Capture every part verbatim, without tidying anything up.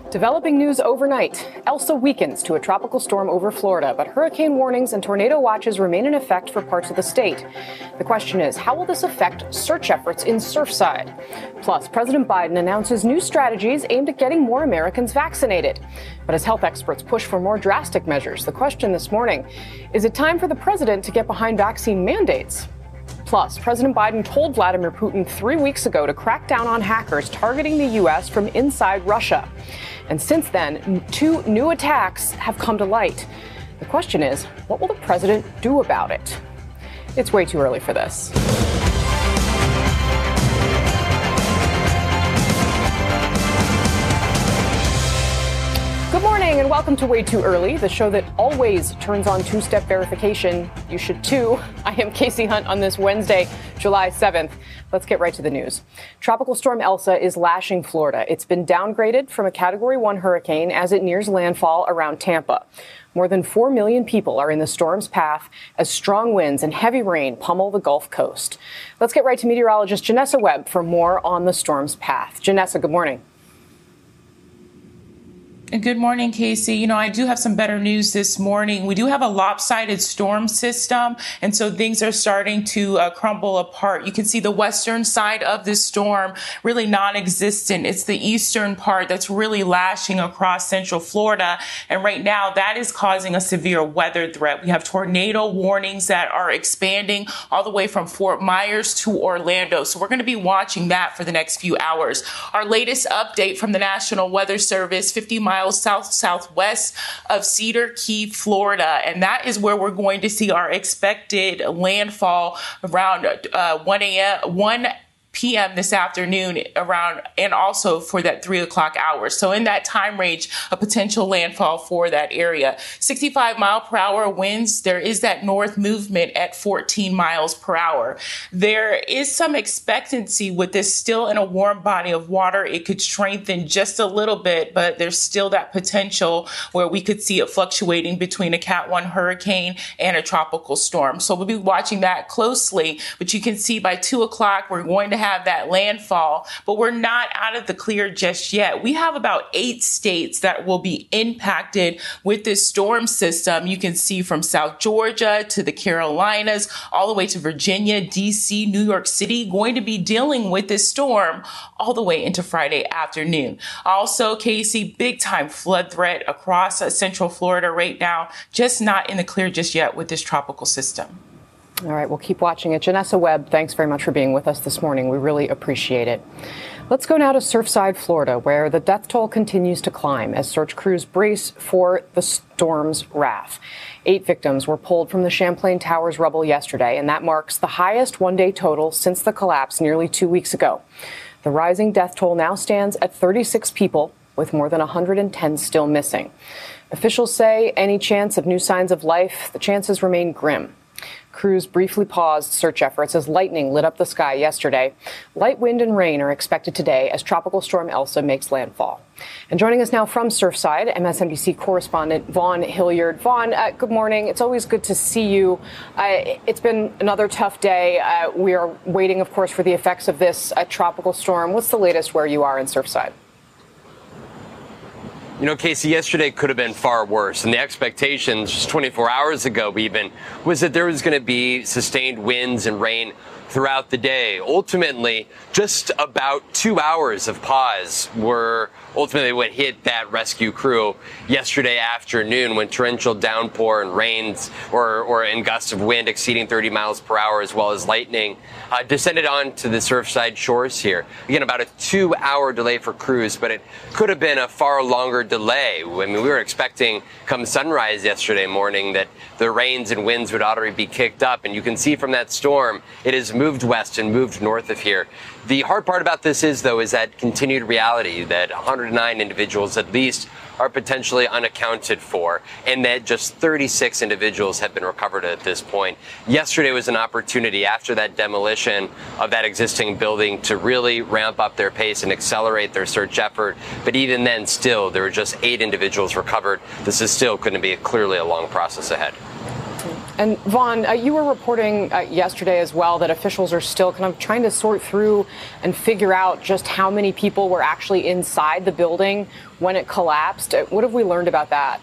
Developing news overnight. Elsa weakens to a tropical storm over Florida, but hurricane warnings and tornado watches remain in effect for parts of the state. The question is, how will this affect search efforts in Surfside? Plus, President Biden announces new strategies aimed at getting more Americans vaccinated. But as health experts push for more drastic measures, the question this morning, is it time for the president to get behind vaccine mandates? Plus, President Biden told Vladimir Putin three weeks ago to crack down on hackers targeting the U S from inside Russia. And since then, two new attacks have come to light. The question is, what will the president do about it? It's way too early for this. Good morning and welcome to Way Too Early, the show that always turns on two-step verification. You should too. I am Casey Hunt on this Wednesday, July seventh. Let's get right to the news. Tropical storm Elsa is lashing Florida. It's been downgraded from a Category one hurricane as it nears landfall around Tampa. More than four million people are in the storm's path as strong winds and heavy rain pummel the Gulf Coast. Let's get right to meteorologist Janessa Webb for more on the storm's path. Janessa, good morning. Good morning, Casey. You know, I do have some better news this morning. We do have a lopsided storm system, and so things are starting to uh, crumble apart. You can see the western side of this storm really non-existent. It's the eastern part that's really lashing across central Florida, and right now that is causing a severe weather threat. We have tornado warnings that are expanding all the way from Fort Myers to Orlando, so we're going to be watching that for the next few hours. Our latest update from the National Weather Service, fifty miles south-southwest of Cedar Key, Florida. And that is where we're going to see our expected landfall around uh, one a.m. one p.m. this afternoon around, and also for that three o'clock hour. So in that time range, a potential landfall for that area. sixty-five mile per hour winds. There is that north movement at fourteen miles per hour. There is some expectancy with this still in a warm body of water. It could strengthen just a little bit, but there's still that potential where we could see it fluctuating between a Cat one hurricane and a tropical storm. So we'll be watching that closely, but you can see by two o'clock, we're going to have that landfall, but we're not out of the clear just yet. We have about eight states that will be impacted with this storm system. You can see from South Georgia to the Carolinas, all the way to Virginia, D C, New York City, going to be dealing with this storm all the way into Friday afternoon. Also, Casey, big time flood threat across uh, central Florida right now, just not in the clear just yet with this tropical system. All right, we'll keep watching it. Janessa Webb, thanks very much for being with us this morning. We really appreciate it. Let's go now to Surfside, Florida, where the death toll continues to climb as search crews brace for the storm's wrath. Eight victims were pulled from the Champlain Towers rubble yesterday, and that marks the highest one-day total since the collapse nearly two weeks ago. The rising death toll now stands at thirty-six people, with more than one hundred ten still missing. Officials say any chance of new signs of life, the chances remain grim. Crews briefly paused search efforts as lightning lit up the sky yesterday. Light wind and rain are expected today as Tropical Storm Elsa makes landfall. And joining us now from Surfside, M S N B C correspondent Vaughn Hilliard. Vaughn, uh, good morning. It's always good to see you. Uh, it's been another tough day. Uh, we are waiting, of course, for the effects of this uh, tropical storm. What's the latest where you are in Surfside? You know, Casey, yesterday could have been far worse. And the expectations just twenty-four hours ago even was that there was going to be sustained winds and rain throughout the day. Ultimately, just about two hours of pause were ultimately what hit that rescue crew yesterday afternoon when torrential downpour and rains or, or in gusts of wind exceeding thirty miles per hour as well as lightning uh, descended onto the Surfside shores here. Again, about a two hour delay for crews, but it could have been a far longer delay. I mean, we were expecting come sunrise yesterday morning that the rains and winds would already be kicked up, and you can see from that storm, it has moved west and moved north of here. The hard part about this is, though, is that continued reality that one hundred nine individuals at least are potentially unaccounted for, and that just thirty-six individuals have been recovered at this point. Yesterday was an opportunity after that demolition of that existing building to really ramp up their pace and accelerate their search effort. But even then, still, there were just eight individuals recovered. This is still going to be clearly a long process ahead. And Vaughn, uh, you were reporting uh, yesterday as well that officials are still kind of trying to sort through and figure out just how many people were actually inside the building when it collapsed. What have we learned about that?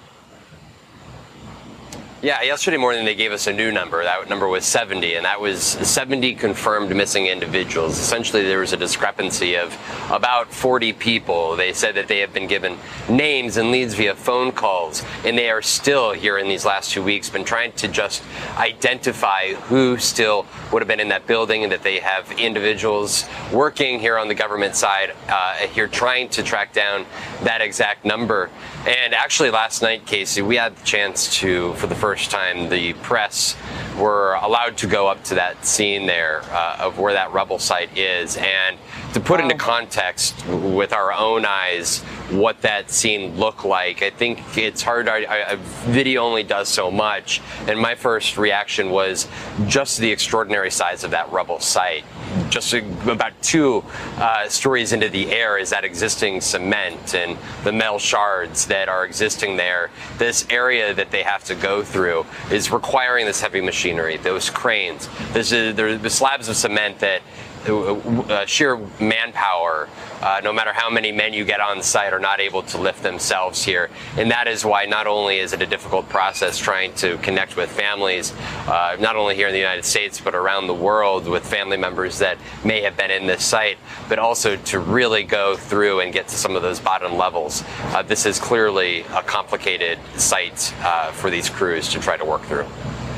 Yeah, yesterday morning they gave us a new number. That number was seventy, and that was seventy confirmed missing individuals. Essentially, there was a discrepancy of about forty people. They said that they have been given names and leads via phone calls, and they are still here in these last two weeks been trying to just identify who still would have been in that building, and that they have individuals working here on the government side uh, here trying to track down that exact number. And actually last night, Casey, we had the chance to, for the first time, the press were allowed to go up to that scene there uh, of where that rubble site is, and to put wow. into context with our own eyes what that scene looked like. I think it's hard. I, I, video only does so much, and my first reaction was just the extraordinary size of that rubble site. Just about two uh, stories into the air is that existing cement and the metal shards that are existing there. This area that they have to go through is requiring this heavy machinery, those cranes. This is, there are the slabs of cement that Uh, sheer manpower, uh, no matter how many men you get on site, are not able to lift themselves here. And that is why not only is it a difficult process trying to connect with families, uh, not only here in the United States, but around the world with family members that may have been in this site, but also to really go through and get to some of those bottom levels. Uh, this is clearly a complicated site uh, for these crews to try to work through.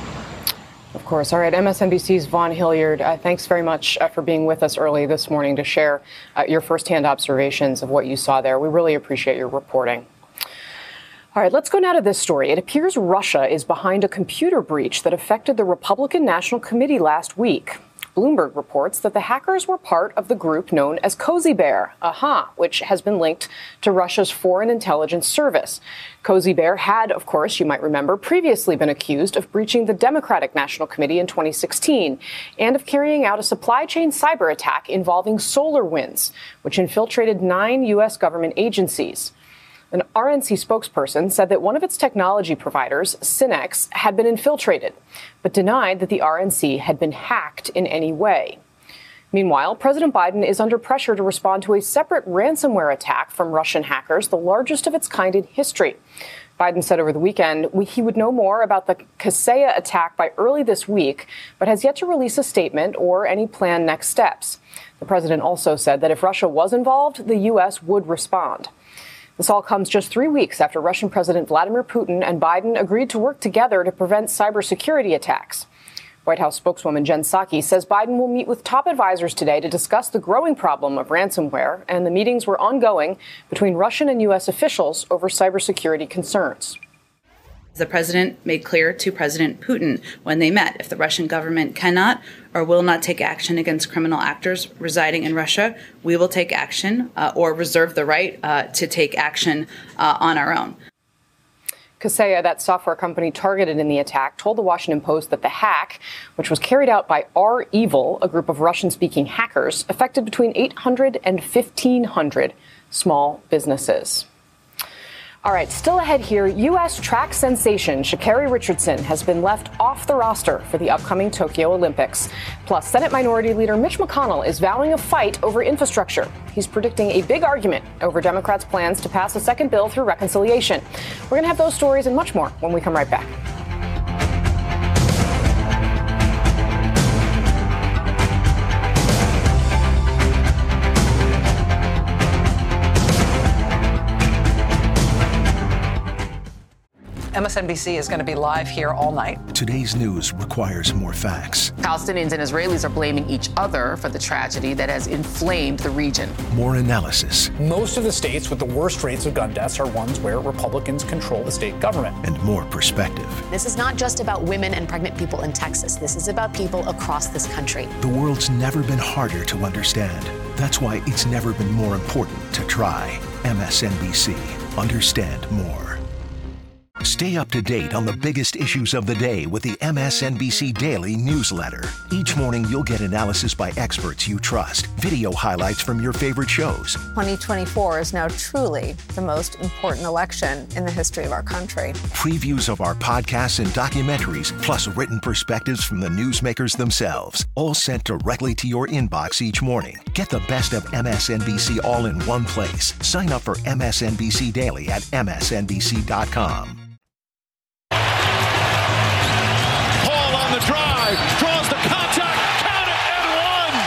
Of course. All right. M S N B C's Vaughn Hilliard, uh, thanks very much uh, for being with us early this morning to share uh, your firsthand observations of what you saw there. We really appreciate your reporting. All right, let's go now to this story. It appears Russia is behind a computer breach that affected the Republican National Committee last week. Bloomberg reports that the hackers were part of the group known as Cozy Bear, aha, which has been linked to Russia's Foreign Intelligence Service. Cozy Bear had, of course, you might remember, previously been accused of breaching the Democratic National Committee in twenty sixteen and of carrying out a supply chain cyber attack involving SolarWinds, which infiltrated nine U S government agencies. An R N C spokesperson said that one of its technology providers, Synnex, had been infiltrated, but denied that the R N C had been hacked in any way. Meanwhile, President Biden is under pressure to respond to a separate ransomware attack from Russian hackers, the largest of its kind in history. Biden said over the weekend he would know more about the Kaseya attack by early this week, but has yet to release a statement or any planned next steps. The president also said that if Russia was involved, the U S would respond. This all comes just three weeks after Russian President Vladimir Putin and Biden agreed to work together to prevent cybersecurity attacks. White House spokeswoman Jen Psaki says Biden will meet with top advisors today to discuss the growing problem of ransomware, and the meetings were ongoing between Russian and U S officials over cybersecurity concerns. The president made clear to President Putin when they met, if the Russian government cannot or will not take action against criminal actors residing in Russia, we will take action uh, or reserve the right uh, to take action uh, on our own. Kaseya, that software company targeted in the attack, told the Washington Post that the hack, which was carried out by R-Evil, a group of Russian-speaking hackers, affected between eight hundred and fifteen hundred small businesses. All right, still ahead here, U S track sensation Sha'Carri Richardson has been left off the roster for the upcoming Tokyo Olympics. Plus, Senate Minority Leader Mitch McConnell is vowing a fight over infrastructure. He's predicting a big argument over Democrats' plans to pass a second bill through reconciliation. We're going to have those stories and much more when we come right back. M S N B C is going to be live here all night. Today's news requires more facts. Palestinians and Israelis are blaming each other for the tragedy that has inflamed the region. More analysis. Most of the states with the worst rates of gun deaths are ones where Republicans control the state government. And more perspective. This is not just about women and pregnant people in Texas. This is about people across this country. The world's never been harder to understand. That's why it's never been more important to try. M S N B C. Understand more. Stay up to date on the biggest issues of the day with the M S N B C Daily newsletter. Each morning, you'll get analysis by experts you trust, video highlights from your favorite shows. twenty twenty-four is now truly the most important election in the history of our country. Previews of our podcasts and documentaries, plus written perspectives from the newsmakers themselves, all sent directly to your inbox each morning. Get the best of M S N B C all in one place. Sign up for M S N B C Daily at M S N B C dot com. Paul on the drive, draws the contact, count it, and one!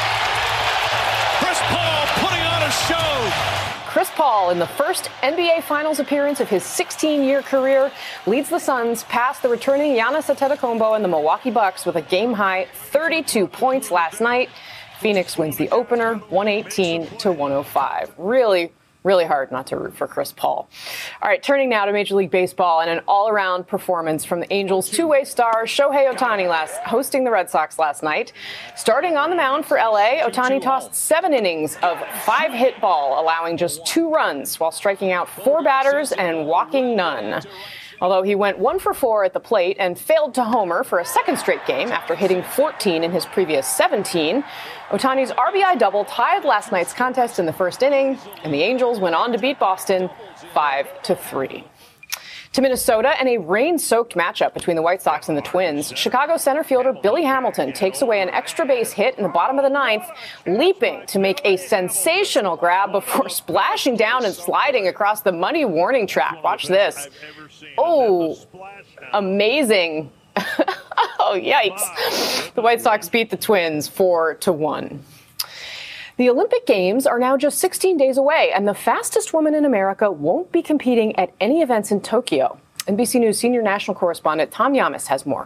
Chris Paul putting on a show. Chris Paul, in the first N B A Finals appearance of his sixteen-year career, leads the Suns past the returning Giannis Antetokounmpo and the Milwaukee Bucks with a game-high thirty-two points last night. Phoenix wins the opener, one eighteen to one oh five. Really, really hard not to root for Chris Paul. All right, turning now to Major League Baseball and an all-around performance from the Angels' two-way star Shohei Ohtani last hosting the Red Sox last night. Starting on the mound for L A, Ohtani tossed seven innings of five-hit ball, allowing just two runs while striking out four batters and walking none. Although he went one for four at the plate and failed to homer for a second straight game after hitting fourteen in his previous seventeen, Ohtani's R B I double tied last night's contest in the first inning, and the Angels went on to beat Boston five to three. To Minnesota and a rain-soaked matchup between the White Sox and the Twins, Chicago center fielder Billy Hamilton takes away an extra base hit in the bottom of the ninth, leaping to make a sensational grab before splashing down and sliding across the money warning track. Watch this. Oh, amazing. Oh, yikes. The White Sox beat the Twins four to one. The Olympic Games are now just sixteen days away, and the fastest woman in America won't be competing at any events in Tokyo. N B C News senior national correspondent Tom Yamas has more.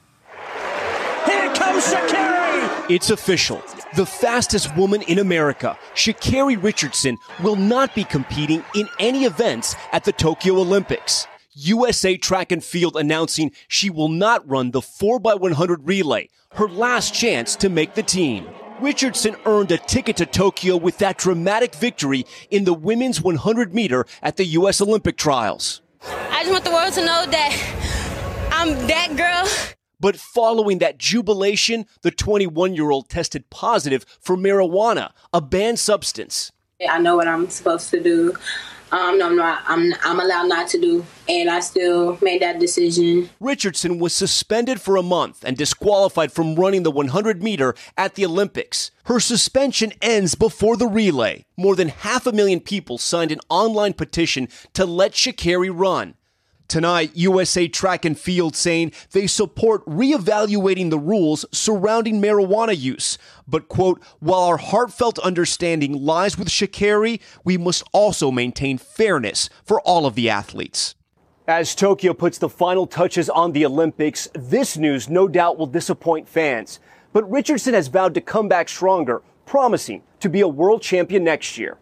Here comes Sha'Carri! It's official. The fastest woman in America, Sha'Carri Richardson, will not be competing in any events at the Tokyo Olympics. U S A Track and Field announcing she will not run the four by one hundred relay, her last chance to make the team. Richardson earned a ticket to Tokyo with that dramatic victory in the women's one hundred meter at the U S Olympic trials. I just want the world to know that I'm that girl. But following that jubilation, the twenty-one-year-old tested positive for marijuana, a banned substance. I know what I'm supposed to do. Um, no, I'm not. I'm, I'm allowed not to do, and I still made that decision. Richardson was suspended for a month and disqualified from running the one hundred meter at the Olympics. Her suspension ends before the relay. More than half a million people signed an online petition to let Sha'Carri run. Tonight, U S A Track and Field saying they support reevaluating the rules surrounding marijuana use. But, quote, while our heartfelt understanding lies with Sha'Carri, we must also maintain fairness for all of the athletes. As Tokyo puts the final touches on the Olympics, this news no doubt will disappoint fans. But Richardson has vowed to come back stronger, promising to be a world champion next year.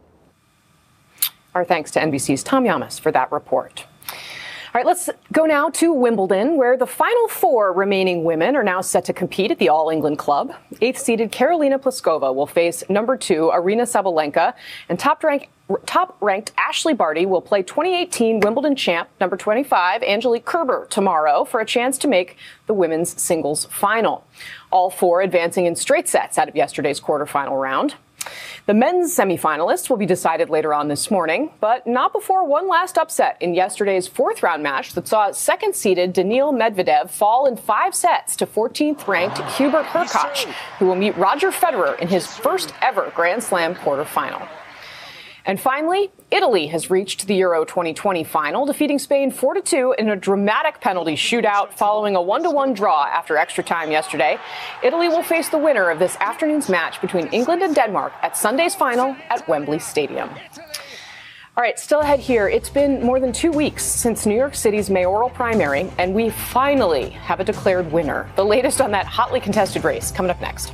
Our thanks to N B C's Tom Yamas for that report. All right, let's go now to Wimbledon, where the final four remaining women are now set to compete at the All England Club. Eighth-seeded Karolina Pliskova will face number two Aryna Sabalenka, and top-ranked top-ranked Ashley Barty will play twenty eighteen Wimbledon champ number twenty-five Angelique Kerber tomorrow for a chance to make the women's singles final. All four advancing in straight sets out of yesterday's quarterfinal round. The men's semifinalists will be decided later on this morning, but not before one last upset in yesterday's fourth-round match that saw second-seeded Daniil Medvedev fall in five sets to fourteenth-ranked Hubert Hurkacz, who will meet Roger Federer in his first-ever Grand Slam quarterfinal. And finally, Italy has reached the Euro twenty twenty final, defeating Spain four to two in a dramatic penalty shootout following a one to one draw after extra time yesterday. Italy will face the winner of this afternoon's match between England and Denmark at Sunday's final at Wembley Stadium. All right, still ahead here. It's been more than two weeks since New York City's mayoral primary, and we finally have a declared winner. The latest on that hotly contested race coming up next.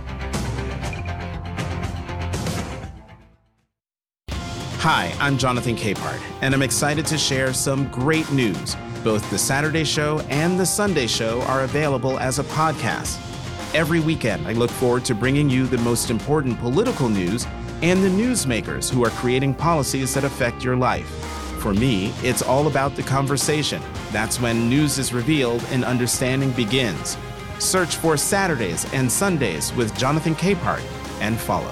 Hi, I'm Jonathan Capehart, and I'm excited to share some great news. Both the Saturday Show and the Sunday Show are available as a podcast. Every weekend, I look forward to bringing you the most important political news and the newsmakers who are creating policies that affect your life. For me, it's all about the conversation. That's when news is revealed and understanding begins. Search for Saturdays and Sundays with Jonathan Capehart and follow.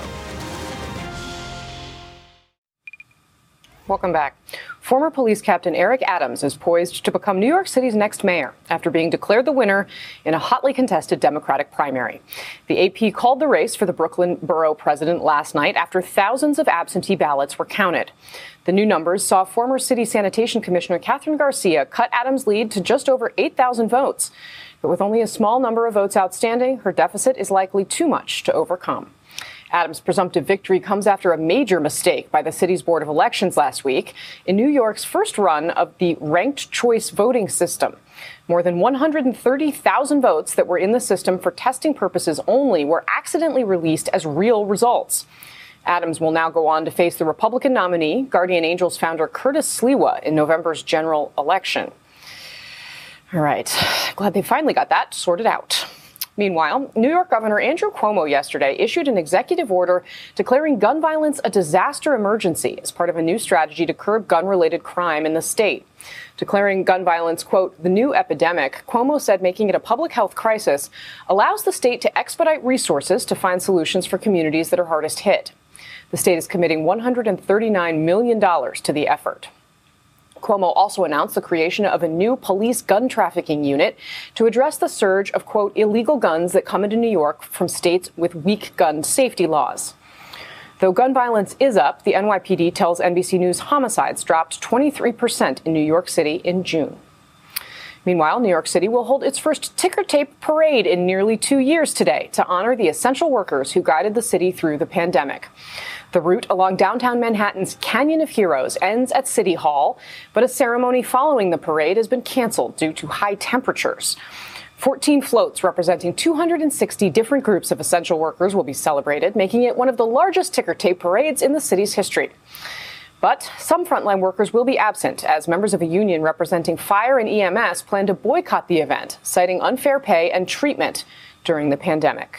Welcome back. Former police captain Eric Adams is poised to become New York City's next mayor after being declared the winner in a hotly contested Democratic primary. The A P called the race for the Brooklyn borough president last night after thousands of absentee ballots were counted. The new numbers saw former city sanitation commissioner Catherine Garcia cut Adams' lead to just over eight thousand votes. But with only a small number of votes outstanding, her deficit is likely too much to overcome. Adams' presumptive victory comes after a major mistake by the city's Board of Elections last week in New York's first run of the ranked choice voting system. More than one hundred thirty thousand votes that were in the system for testing purposes only were accidentally released as real results. Adams will now go on to face the Republican nominee, Guardian Angels founder Curtis Sliwa, in November's general election. All right. Glad they finally got that sorted out. Meanwhile, New York Governor Andrew Cuomo yesterday issued an executive order declaring gun violence a disaster emergency as part of a new strategy to curb gun-related crime in the state. Declaring gun violence, quote, the new epidemic, Cuomo said making it a public health crisis allows the state to expedite resources to find solutions for communities that are hardest hit. The state is committing one hundred thirty-nine million dollars to the effort. Cuomo also announced the creation of a new police gun trafficking unit to address the surge of, quote, illegal guns that come into New York from states with weak gun safety laws. Though gun violence is up, the N Y P D tells N B C News homicides dropped twenty-three percent in New York City in June. Meanwhile, New York City will hold its first ticker tape parade in nearly two years today to honor the essential workers who guided the city through the pandemic. The route along downtown Manhattan's Canyon of Heroes ends at City Hall, but a ceremony following the parade has been canceled due to high temperatures. fourteen floats representing two hundred sixty different groups of essential workers will be celebrated, making it one of the largest ticker tape parades in the city's history. But some frontline workers will be absent as members of a union representing fire and E M S plan to boycott the event, citing unfair pay and treatment during the pandemic.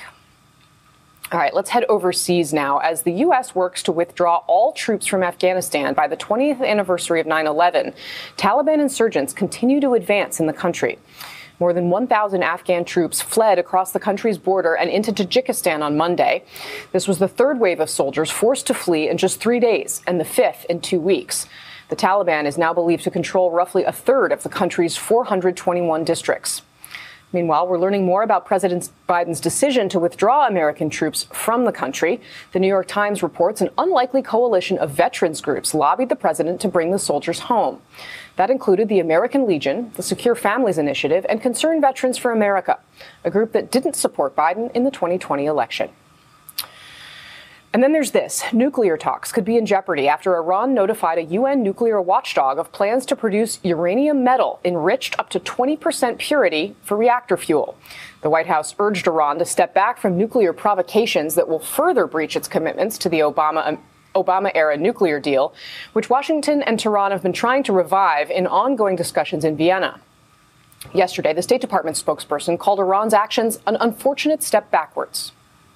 All right, let's head overseas now as the U S works to withdraw all troops from Afghanistan by the twentieth anniversary of nine eleven. Taliban insurgents continue to advance in the country. More than one thousand Afghan troops fled across the country's border and into Tajikistan on Monday. This was the third wave of soldiers forced to flee in just three days and the fifth in two weeks. The Taliban is now believed to control roughly a third of the country's four hundred twenty-one districts. Meanwhile, we're learning more about President Biden's decision to withdraw American troops from the country. The New York Times reports an unlikely coalition of veterans groups lobbied the president to bring the soldiers home. That included the American Legion, the Secure Families Initiative, and Concerned Veterans for America, a group that didn't support Biden in the twenty twenty election. And then there's this. Nuclear talks could be in jeopardy after Iran notified a U N nuclear watchdog of plans to produce uranium metal enriched up to twenty percent purity for reactor fuel. The White House urged Iran to step back from nuclear provocations that will further breach its commitments to the Obama Obama-era nuclear deal, which Washington and Tehran have been trying to revive in ongoing discussions in Vienna. Yesterday, the State Department spokesperson called Iran's actions an unfortunate step backwards.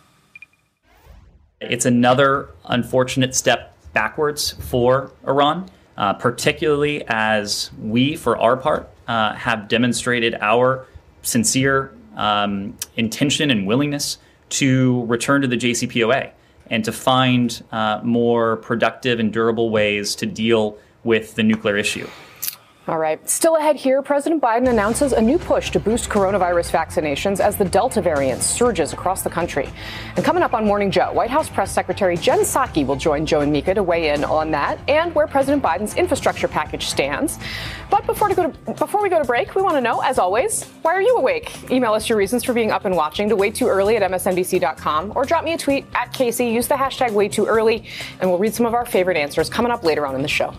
It's another unfortunate step backwards for Iran, uh, particularly as we, for our part, uh, have demonstrated our sincere um, intention and willingness to return to the J C P O A and to find uh, more productive and durable ways to deal with the nuclear issue. All right. Still ahead here, President Biden announces a new push to boost coronavirus vaccinations as the Delta variant surges across the country. And coming up on Morning Joe, White House Press Secretary Jen Psaki will join Joe and Mika to weigh in on that and where President Biden's infrastructure package stands. But before, to go to, before we go to break, we want to know, as always, why are you awake? Email us your reasons for being up and watching to way too early at M S N B C dot com or drop me a tweet at Casey. Use the hashtag way too early, and we'll read some of our favorite answers coming up later on in the show.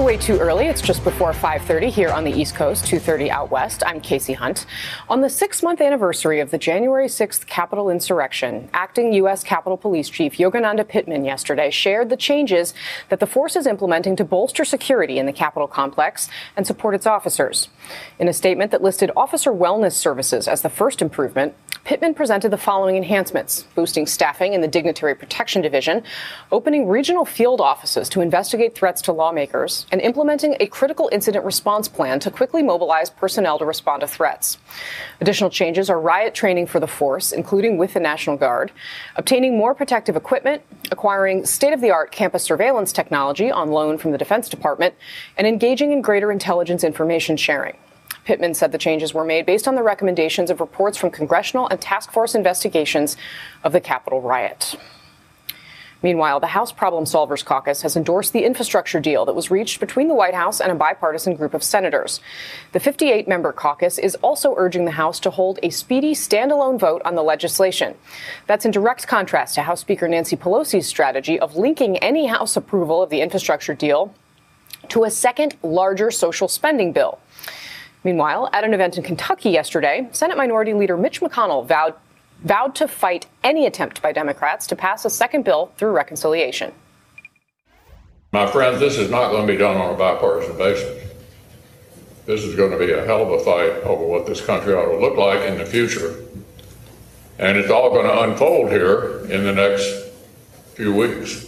way too early. It's just before five thirty here on the East Coast, two thirty out west. I'm Casey Hunt. On the six-month anniversary of the January sixth Capitol insurrection, acting U S Capitol Police Chief Yogananda Pittman yesterday shared the changes that the force is implementing to bolster security in the Capitol complex and support its officers. In a statement that listed officer wellness services as the first improvement, Pittman presented the following enhancements: boosting staffing in the Dignitary Protection Division, opening regional field offices to investigate threats to lawmakers, and implementing a critical incident response plan to quickly mobilize personnel to respond to threats. Additional changes are riot training for the force, including with the National Guard, obtaining more protective equipment, acquiring state-of-the-art campus surveillance technology on loan from the Defense Department, and engaging in greater intelligence information sharing. Pittman said the changes were made based on the recommendations of reports from congressional and task force investigations of the Capitol riot. Meanwhile, the House Problem Solvers Caucus has endorsed the infrastructure deal that was reached between the White House and a bipartisan group of senators. The fifty-eight member caucus is also urging the House to hold a speedy standalone vote on the legislation. That's in direct contrast to House Speaker Nancy Pelosi's strategy of linking any House approval of the infrastructure deal to a second, larger social spending bill. Meanwhile, at an event in Kentucky yesterday, Senate Minority Leader Mitch McConnell vowed vowed to fight any attempt by Democrats to pass a second bill through reconciliation. My friends, this is not going to be done on a bipartisan basis. This is going to be a hell of a fight over what this country ought to look like in the future. And it's all going to unfold here in the next few weeks.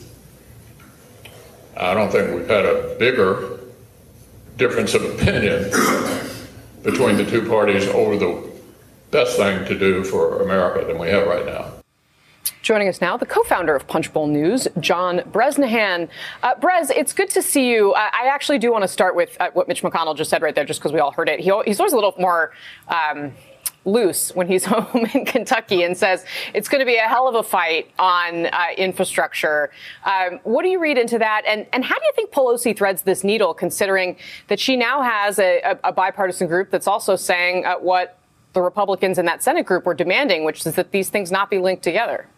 I don't think we've had a bigger difference of opinion between the two parties over the best thing to do for America than we have right now. Joining us now, the co-founder of Punchbowl News, John Bresnahan. Uh, Brez, it's good to see you. I, I actually do want to start with uh, what Mitch McConnell just said right there, just because we all heard it. He, he's always a little more um, loose when he's home in Kentucky and says it's going to be a hell of a fight on uh, infrastructure. Um, what do you read into that? And, and how do you think Pelosi threads this needle, considering that she now has a, a, a bipartisan group that's also saying uh, what the Republicans in that Senate group were demanding, which is that these things not be linked together?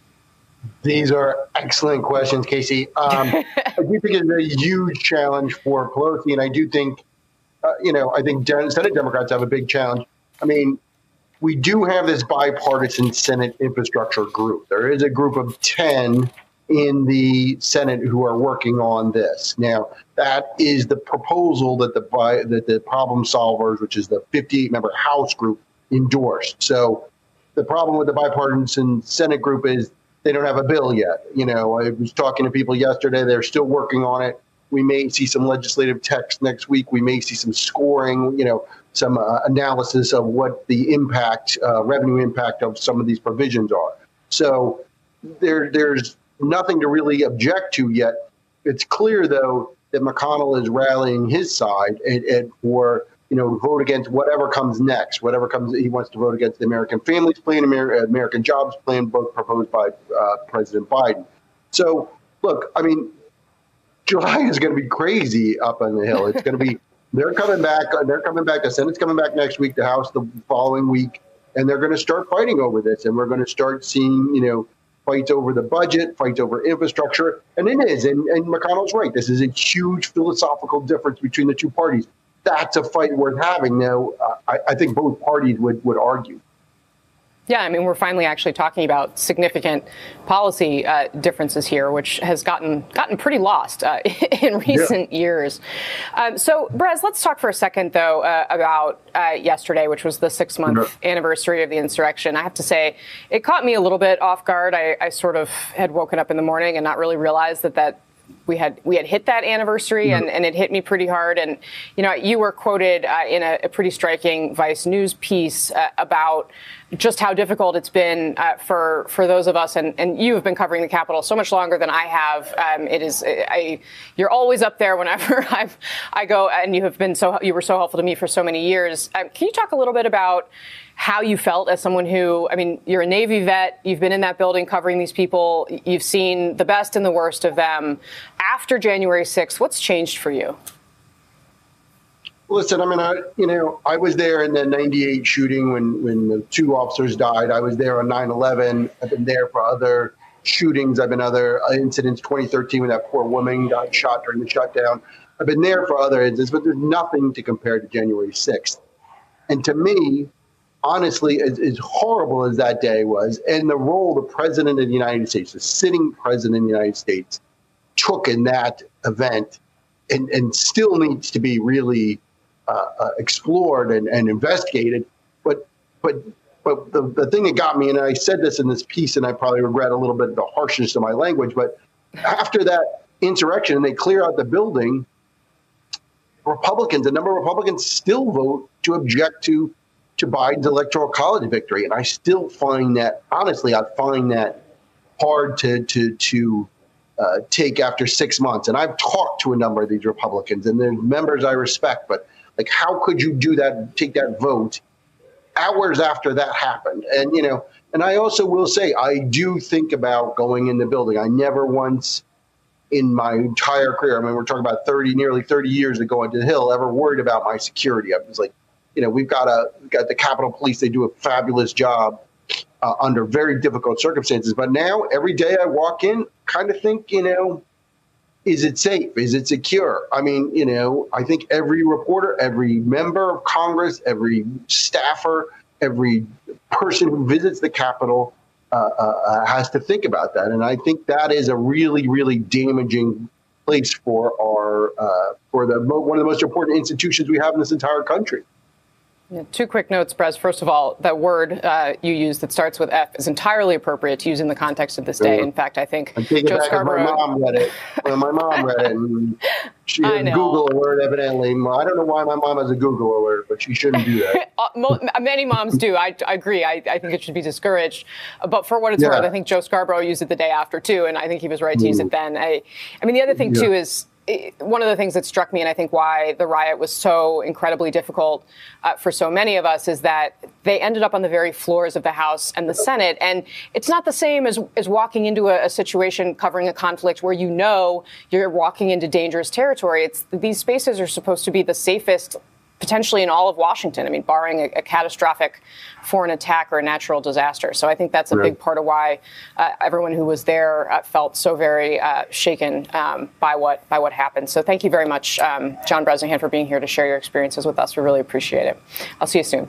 These are excellent questions, Casey. Um, I do think it's a huge challenge for Pelosi, and I do think, uh, you know, I think Senate Democrats have a big challenge. I mean, we do have this bipartisan Senate infrastructure group. There is a group of ten in the Senate who are working on this. Now, that is the proposal that the that the Problem Solvers, which is the fifty-eight member House group, endorsed. So the problem with the bipartisan Senate group is they don't have a bill yet. You know, I was talking to people yesterday. They're still working on it. We may see some legislative text next week. We may see some scoring, you know, some uh, analysis of what the impact, uh, revenue impact of some of these provisions are. So there, there's nothing to really object to yet. It's clear, though, that McConnell is rallying his side and, and for, you know, vote against whatever comes next, whatever comes. He wants to vote against the American Families Plan, Amer- American Jobs Plan, both proposed by uh, President Biden. So, look, I mean, July is going to be crazy up on the Hill. It's going to be, they're coming back. They're coming back. The Senate's coming back next week, the House the following week, and they're going to start fighting over this. And we're going to start seeing, you know, fights over the budget, fights over infrastructure. And it is. And, and McConnell's right. This is a huge philosophical difference between the two parties. That's a fight worth having. Now, uh, I, I think both parties would, would argue. Yeah, I mean, we're finally actually talking about significant policy uh, differences here, which has gotten gotten pretty lost uh, in recent yeah. years. Um, so, Brez, let's talk for a second, though, uh, about uh, yesterday, which was the six-month mm-hmm. anniversary of the insurrection. I have to say, it caught me a little bit off guard. I, I sort of had woken up in the morning and not really realized that that we had we had hit that anniversary, mm-hmm. and, and it hit me pretty hard. And, you know, you were quoted uh, in a, a pretty striking Vice News piece uh, about just how difficult it's been uh, for for those of us, and, and you have been covering the Capitol so much longer than I have. Um, it is, I, you're always up there whenever I've, I go, and you have been so, you were so helpful to me for so many years. Um, can you talk a little bit about how you felt as someone who, I mean, you're a Navy vet, you've been in that building covering these people, you've seen the best and the worst of them. After January sixth, what's changed for you? Listen, I mean, I, you know, I was there in the ninety-eight shooting when, when the two officers died. I was there on nine eleven. I've been there for other shootings. I've been other incidents, twenty thirteen when that poor woman got shot during the shutdown. I've been there for other instances, but there's nothing to compare to January sixth. And to me, honestly, as, as horrible as that day was, and the role the president of the United States, the sitting president of the United States, took in that event and, and still needs to be really uh, uh, explored and, and investigated. But but but the, the thing that got me, and I said this in this piece, and I probably regret a little bit of the harshness of my language, but after that insurrection and they clear out the building, Republicans, a number of Republicans still vote to object to to Biden's electoral college victory. And I still find that, honestly, I find that hard to to to uh, take after six months. And I've talked to a number of these Republicans, and they're members I respect, but like, how could you do that, take that vote hours after that happened? And, you know, and I also will say, I do think about going in the building. I never once in my entire career, I mean, we're talking about thirty, nearly thirty years of going to the Hill, ever worried about my security. I was like, you know, we've got a we've got the Capitol Police. They do a fabulous job uh, under very difficult circumstances. But now, every day I walk in, kind of think, you know, is it safe? Is it secure? I mean, you know, I think every reporter, every member of Congress, every staffer, every person who visits the Capitol uh, uh, has to think about that. And I think that is a really, really damaging place for our uh, for the one of the most important institutions we have in this entire country. Yeah, two quick notes, Brez. First of all, that word uh, you used that starts with F is entirely appropriate to use in the context of this day. In fact, I think I'm taking Joe back Scarborough. My mom read it. When my mom read it, and she had a Google alert, evidently. I don't know why my mom has a Google alert, but she shouldn't do that. Many moms do. I, I agree. I, I think it should be discouraged. But for what it's yeah. worth, I think Joe Scarborough used it the day after, too, and I think he was right to mm. use it then. I, I mean, the other thing, yeah. too, is one of the things that struck me, and I think why the riot was so incredibly difficult uh, for so many of us, is that they ended up on the very floors of the House and the Senate. And it's not the same as, as walking into a, a situation covering a conflict where you know you're walking into dangerous territory. It's these spaces are supposed to be the safest potentially in all of Washington. I mean, barring a, a catastrophic foreign attack or a natural disaster. So I think that's a right. big part of why uh, everyone who was there uh, felt so very uh, shaken um, by what by what happened. So thank you very much, um, John Bresnahan, for being here to share your experiences with us. We really appreciate it. I'll see you soon.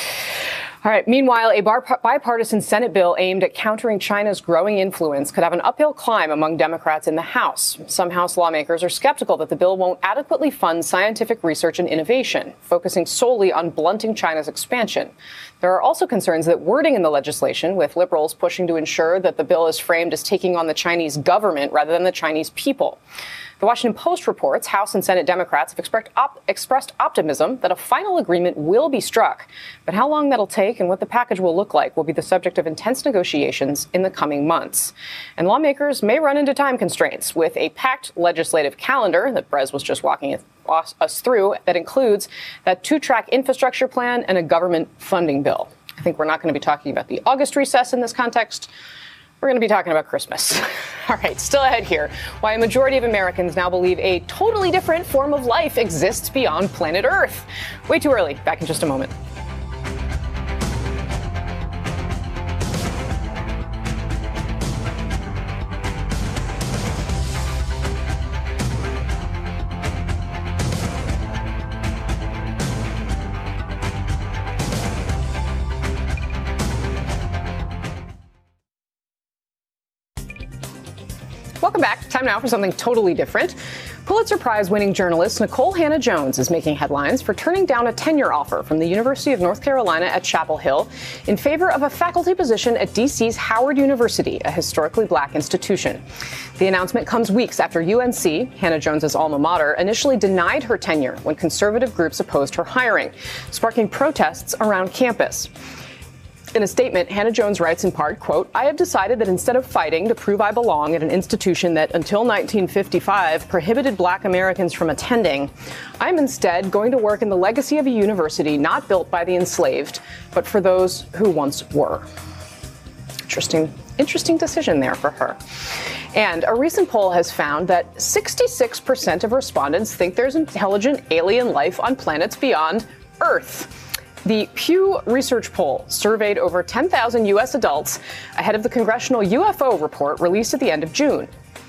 All right. Meanwhile, a bar- bipartisan Senate bill aimed at countering China's growing influence could have an uphill climb among Democrats in the House. Some House lawmakers are skeptical that the bill won't adequately fund scientific research and innovation, focusing solely on blunting China's expansion. There are also concerns that wording in the legislation, with liberals pushing to ensure that the bill is framed as taking on the Chinese government rather than the Chinese people. The Washington Post reports House and Senate Democrats have expressed, op- expressed optimism that a final agreement will be struck. But how long that'll take and what the package will look like will be the subject of intense negotiations in the coming months. And lawmakers may run into time constraints with a packed legislative calendar that Brez was just walking us through that includes that two-track infrastructure plan and a government funding bill. I think we're not going to be talking about the August recess in this context. We're going to be talking about Christmas. All right, still ahead here. Why a majority of Americans now believe a totally different form of life exists beyond planet Earth. Way too early. Back in just a moment. Welcome back. Time now for something totally different. Pulitzer Prize-winning journalist Nikole Hannah-Jones is making headlines for turning down a tenure offer from the University of North Carolina at Chapel Hill in favor of a faculty position at D C's Howard University, a historically black institution. The announcement comes weeks after U N C, Hannah-Jones's alma mater, initially denied her tenure when conservative groups opposed her hiring, sparking protests around campus. In a statement, Hannah-Jones writes in part, quote, "I have decided that instead of fighting to prove I belong at an institution that until nineteen fifty-five prohibited black Americans from attending, I'm instead going to work in the legacy of a university not built by the enslaved, but for those who once were." Interesting, interesting decision there for her. And a recent poll has found that sixty-six percent of respondents think there's intelligent alien life on planets beyond Earth. The Pew Research poll surveyed over ten thousand U S adults ahead of the congressional U F O report released at the end of June.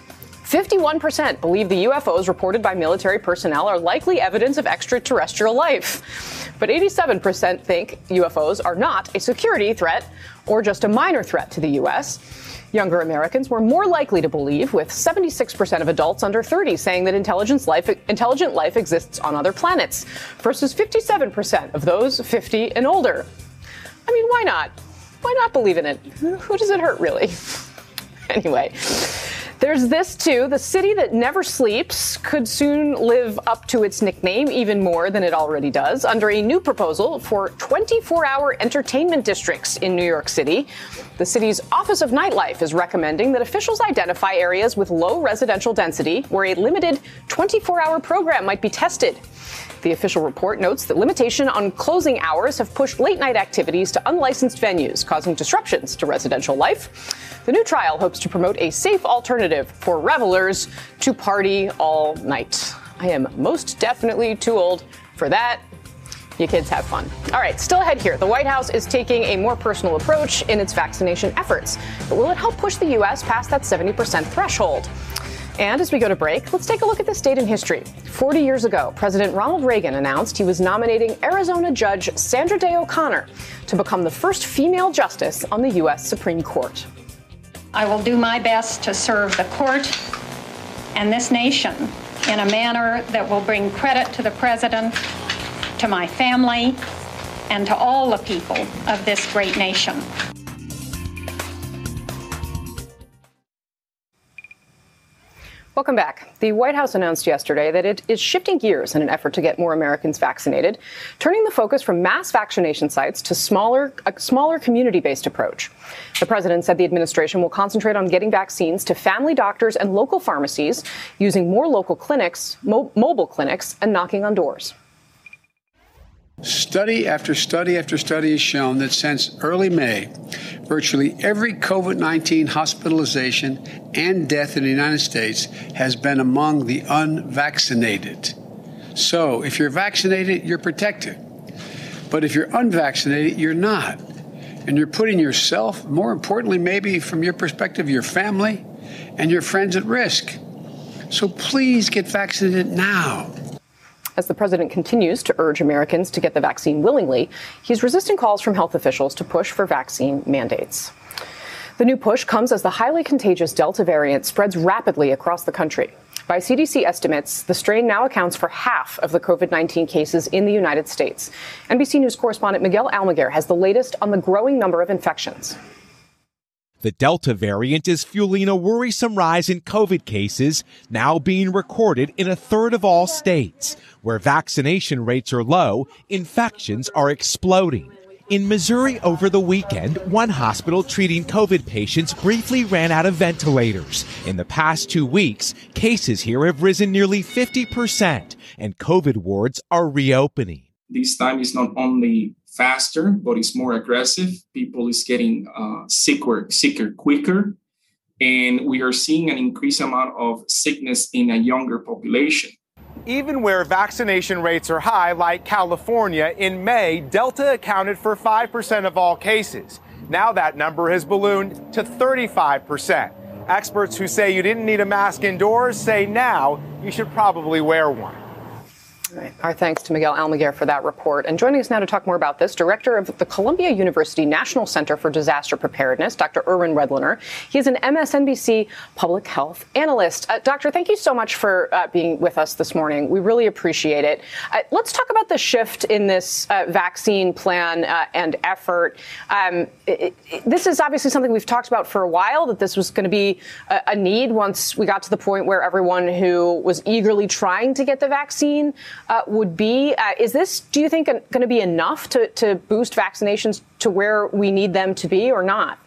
fifty-one percent believe the U F Os reported by military personnel are likely evidence of extraterrestrial life. But eighty-seven percent think U F Os are not a security threat or just a minor threat to the U S. Younger Americans were more likely to believe, with seventy-six percent of adults under thirty saying that intelligence life, intelligent life exists on other planets, versus fifty-seven percent of those fifty and older. I mean, why not? Why not believe in it? Who does it hurt, really? Anyway, there's this, too. The city that never sleeps could soon live up to its nickname even more than it already does under a new proposal for twenty-four hour entertainment districts in New York City. The city's Office of Nightlife is recommending that officials identify areas with low residential density where a limited twenty-four hour program might be tested. The official report notes that limitation on closing hours have pushed late-night activities to unlicensed venues, causing disruptions to residential life. The new trial hopes to promote a safe alternative for revelers to party all night. I am most definitely too old for that. You kids have fun. All right, still ahead here. The White House is taking a more personal approach in its vaccination efforts. But will it help push the U S past that seventy percent threshold? And as we go to break, let's take a look at this date in history. forty years ago, President Ronald Reagan announced he was nominating Arizona Judge Sandra Day O'Connor to become the first female justice on the U S Supreme Court. I will do my best to serve the court and this nation in a manner that will bring credit to the president, to my family, and to all the people of this great nation. Welcome back. The White House announced yesterday that it is shifting gears in an effort to get more Americans vaccinated, turning the focus from mass vaccination sites to smaller, a smaller community-based approach. The president said the administration will concentrate on getting vaccines to family doctors and local pharmacies, using more local clinics, mo- mobile clinics, and knocking on doors. Study after study after study has shown that since early May, virtually every COVID nineteen hospitalization and death in the United States has been among the unvaccinated. So if you're vaccinated, you're protected. But if you're unvaccinated, you're not. And you're putting yourself, more importantly, maybe from your perspective, your family and your friends at risk. So please get vaccinated now. As the president continues to urge Americans to get the vaccine willingly, he's resisting calls from health officials to push for vaccine mandates. The new push comes as the highly contagious Delta variant spreads rapidly across the country. By C D C estimates, the strain now accounts for half of the COVID nineteen cases in the United States. N B C News correspondent Miguel Almaguer has the latest on the growing number of infections. The Delta variant is fueling a worrisome rise in COVID cases, now being recorded in a third of all states. Where vaccination rates are low, infections are exploding. In Missouri over the weekend, one hospital treating COVID patients briefly ran out of ventilators. In the past two weeks, cases here have risen nearly fifty percent, and COVID wards are reopening. This time is not only faster, but it's more aggressive. People is getting uh, sicker, sicker quicker. And we are seeing an increased amount of sickness in a younger population. Even where vaccination rates are high, like California, in May, Delta accounted for five percent of all cases. Now that number has ballooned to thirty-five percent. Experts who say you didn't need a mask indoors say now you should probably wear one. All right. Our thanks to Miguel Almaguer for that report. And joining us now to talk more about this, Director of the Columbia University National Center for Disaster Preparedness, Doctor Erwin Redlener. He is an M S N B C public health analyst. Uh, doctor, thank you so much for uh, being with us this morning. We really appreciate it. Uh, let's talk about the shift in this uh, vaccine plan uh, and effort. Um, it, it, this is obviously something we've talked about for a while, that this was going to be a, a need once we got to the point where everyone who was eagerly trying to get the vaccine Uh, would be. Uh, is this, do you think, going to be enough to, to boost vaccinations to where we need them to be or not?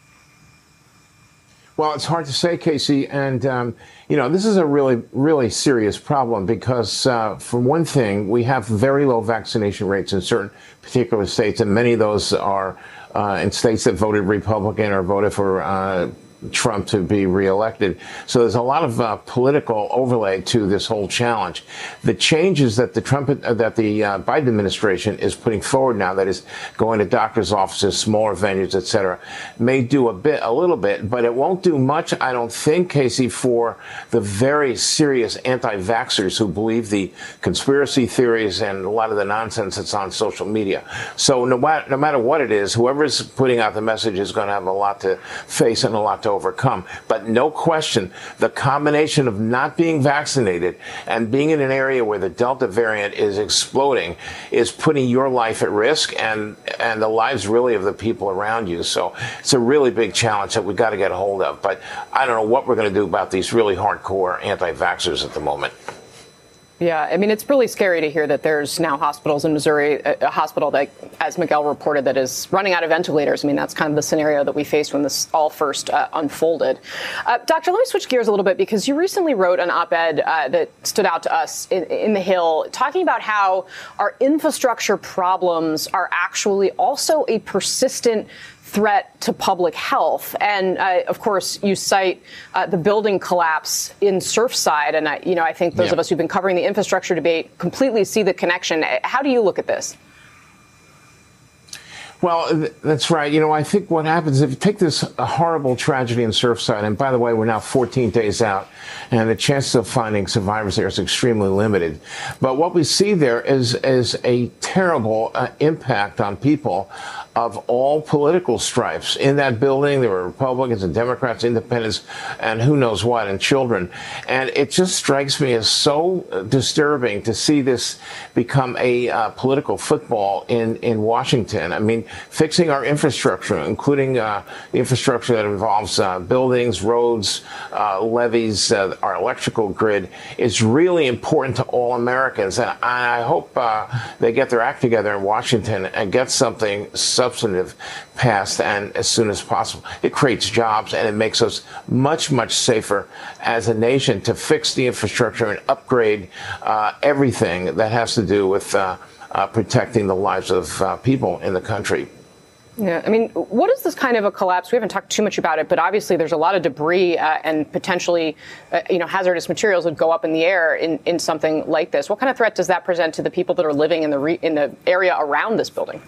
Well, it's hard to say, Casey. And, um, you know, this is a really, really serious problem because, uh, for one thing, we have very low vaccination rates in certain particular states, and many of those are uh, in states that voted Republican or voted for uh, Trump to be reelected. So there's a lot of uh, political overlay to this whole challenge. The changes that the Trump, uh, that the uh, Biden administration is putting forward now, that is going to doctors' offices, smaller venues, et cetera, may do a bit, a little bit, but it won't do much, I don't think, Casey, for the very serious anti-vaxxers who believe the conspiracy theories and a lot of the nonsense that's on social media. So no, no matter what it is, whoever is putting out the message is going to have a lot to face and a lot to overcome. But no question, the combination of not being vaccinated and being in an area where the Delta variant is exploding is putting your life at risk and and the lives really of the people around you. So it's a really big challenge that we've got to get a hold of. But I don't know what we're going to do about these really hardcore anti-vaxxers at the moment. Yeah, I mean, it's really scary to hear that there's now hospitals in Missouri, a, a hospital that, as Miguel reported, that is running out of ventilators. I mean, that's kind of the scenario that we faced when this all first uh, unfolded. Uh, Doctor, let me switch gears a little bit, because you recently wrote an op-ed uh, that stood out to us in, in The Hill, talking about how our infrastructure problems are actually also a persistent threat to public health. And uh, of course, you cite uh, the building collapse in Surfside. And I, you know, I think those yeah. of us who've been covering the infrastructure debate completely see the connection. How do you look at this? Well, that's right. You know, I think what happens if you take this horrible tragedy in Surfside, and by the way, we're now fourteen days out, and the chances of finding survivors there is extremely limited. But what we see there is is a terrible uh, impact on people of all political stripes. In that building, there were Republicans and Democrats, independents, and who knows what, and children. And it just strikes me as so disturbing to see this become a uh, political football in, in Washington. I mean, fixing our infrastructure, including uh, the infrastructure that involves uh, buildings, roads, uh, levees, uh, our electrical grid, is really important to all Americans. And I hope uh, they get their act together in Washington and get something substantive passed, and as soon as possible. It creates jobs, and it makes us much, much safer as a nation to fix the infrastructure and upgrade uh, everything that has to do with uh, uh, protecting the lives of uh, people in the country. Yeah, I mean, what is this kind of a collapse? We haven't talked too much about it, but obviously there's a lot of debris uh, and potentially, uh, you know, hazardous materials would go up in the air in, in something like this. What kind of threat does that present to the people that are living in the re- in the area around this building?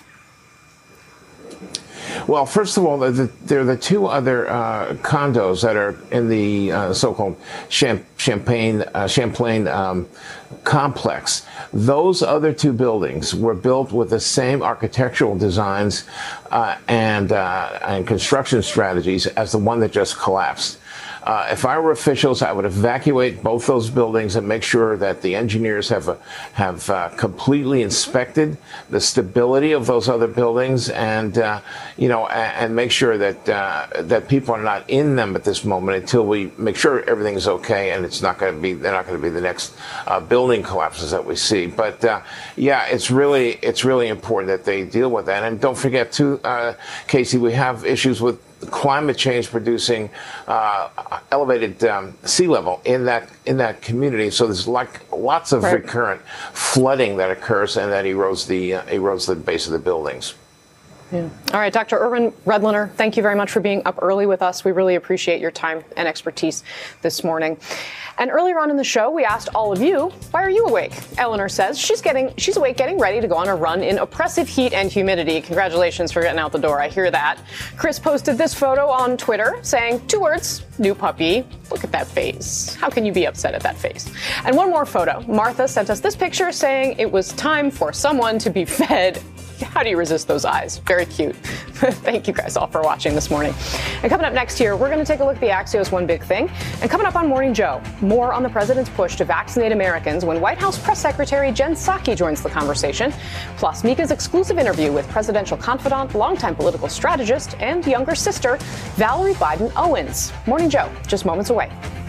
Well, first of all, the, there are the two other uh, condos that are in the uh, so-called Champ- Champagne, uh, Champlain um, complex. Those other two buildings were built with the same architectural designs uh, and, uh, and construction strategies as the one that just collapsed. Uh, if I were officials, I would evacuate both those buildings and make sure that the engineers have uh, have uh, completely inspected the stability of those other buildings, and uh, you know, and, and make sure that uh, that people are not in them at this moment until we make sure everything is okay and it's not going to be they're not going to be the next uh, building collapses that we see. But uh, yeah, it's really it's really important that they deal with that. And don't forget, too, uh, Casey, we have issues with climate change producing uh, elevated um, sea level in that in that community. So there's like lots of right. recurrent flooding that occurs, and that erodes the uh, erodes the base of the buildings. Yeah. All right, Doctor Irwin Redlener, thank you very much for being up early with us. We really appreciate your time and expertise this morning. And earlier on in the show, we asked all of you, why are you awake? Eleanor says she's getting she's awake, getting ready to go on a run in oppressive heat and humidity. Congratulations for getting out the door. I hear that. Chris posted this photo on Twitter saying two words, new puppy. Look at that face. How can you be upset at that face? And one more photo. Martha sent us this picture saying it was time for someone to be fed. How do you resist those eyes? Very cute. Thank you guys all for watching this morning. And coming up next here, we're going to take a look at the Axios One Big Thing. And coming up on Morning Joe, more on the president's push to vaccinate Americans when White House Press Secretary Jen Psaki joins the conversation. Plus, Mika's exclusive interview with presidential confidant, longtime political strategist, and younger sister, Valerie Biden Owens. Morning Joe, just moments away.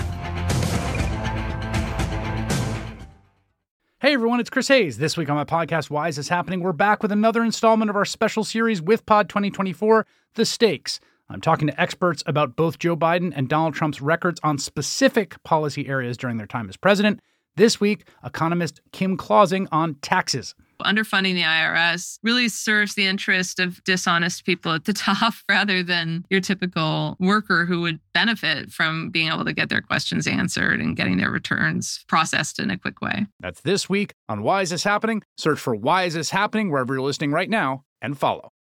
Hey everyone, it's Chris Hayes. This week on my podcast, Why Is This Happening? We're back with another installment of our special series with Pod twenty twenty-four, The Stakes. I'm talking to experts about both Joe Biden and Donald Trump's records on specific policy areas during their time as president. This week, economist Kim Clausing on taxes. Underfunding the I R S really serves the interest of dishonest people at the top rather than your typical worker who would benefit from being able to get their questions answered and getting their returns processed in a quick way. That's this week on Why Is This Happening? Search for Why Is This Happening wherever you're listening right now and follow.